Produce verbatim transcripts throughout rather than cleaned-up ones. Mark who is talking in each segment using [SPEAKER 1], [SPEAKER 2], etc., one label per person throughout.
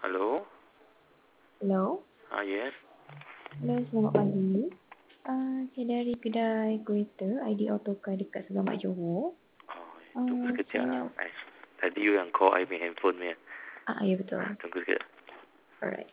[SPEAKER 1] Hello?
[SPEAKER 2] Hello?
[SPEAKER 1] Ah, yes.
[SPEAKER 2] Hello, selamat pagi. Uh, saya dari kedai kereta I D Autocar dekat Segamat Johor.
[SPEAKER 1] Oh, tunggu
[SPEAKER 2] Uh,
[SPEAKER 1] sekejap.
[SPEAKER 2] saya nak...
[SPEAKER 1] Eh, tadi you yang call I punya handphone punya.
[SPEAKER 2] Ah, ya betul.
[SPEAKER 1] Ah, tunggu sekejap.
[SPEAKER 2] Alright.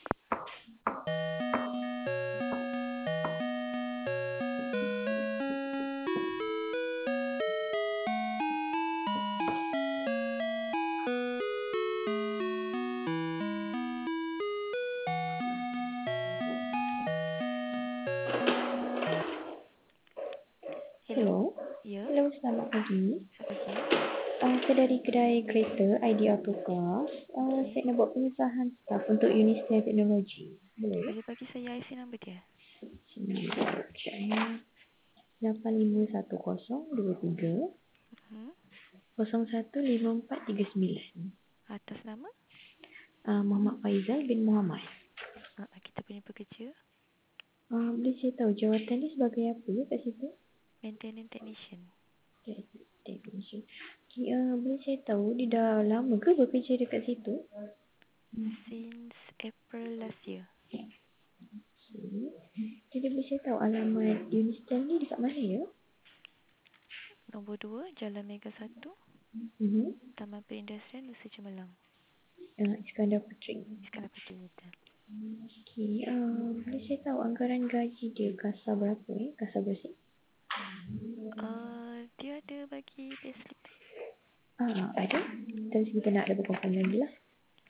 [SPEAKER 3] Hello.
[SPEAKER 2] Hello?
[SPEAKER 3] Ya,
[SPEAKER 2] Hello, selamat pagi.
[SPEAKER 3] selamat pagi.
[SPEAKER 2] Uh, saya dari kedai kereta I D Autocar. Uh,
[SPEAKER 3] Okey.
[SPEAKER 2] saya nak buat pengesahan staf untuk unit setiap teknologi. Boleh?
[SPEAKER 3] Boleh bagi saya I C number dia?
[SPEAKER 2] Sini, saya lapan lima satu kosong dua tiga
[SPEAKER 3] Hmm.
[SPEAKER 2] kosong satu lima empat tiga sembilan.
[SPEAKER 3] Atas nama?
[SPEAKER 2] Uh, Muhammad Faizal bin Muhammad.
[SPEAKER 3] Uh, kita punya pekerja.
[SPEAKER 2] Uh, boleh saya tahu jawatan dia sebagai apa ya kat situ?
[SPEAKER 3] Maintenance technician.
[SPEAKER 2] Technician. Okay, uh, boleh saya tahu dia dah lama ke bekerja dekat situ?
[SPEAKER 3] Since April last year.
[SPEAKER 2] Okay. Jadi boleh saya tahu alamat unit stand ni dekat mana ya?
[SPEAKER 3] Nombor dua, Jalan Mega satu,
[SPEAKER 2] Mm-hmm.
[SPEAKER 3] Taman Perindustrian, Nusa Cemerlang.
[SPEAKER 2] Uh, Iskandar Puteri.
[SPEAKER 3] Sekarang putih betul.
[SPEAKER 2] Okay, uh, boleh saya tahu anggaran gaji dia kasar berapa eh? Kasar bersih?
[SPEAKER 3] Uh, dia ada bagi payslip.
[SPEAKER 2] Ah, ada. Tapi kita nak ada berapa lagi lah.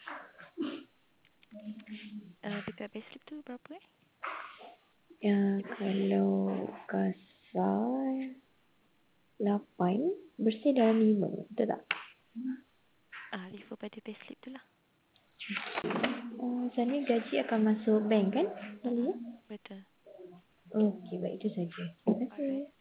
[SPEAKER 3] Uh, dekat payslip tu berapa eh?
[SPEAKER 2] Ya, kalau kasar lapan, bersih dalam lima. Betul tak?
[SPEAKER 3] Ah, refer pada payslip tu lah.
[SPEAKER 2] Uh, sana gaji akan masuk bank kan? Kali ya?
[SPEAKER 3] Betul.
[SPEAKER 2] Okey, baik itu saja. Terima kasih.
[SPEAKER 3] Alright.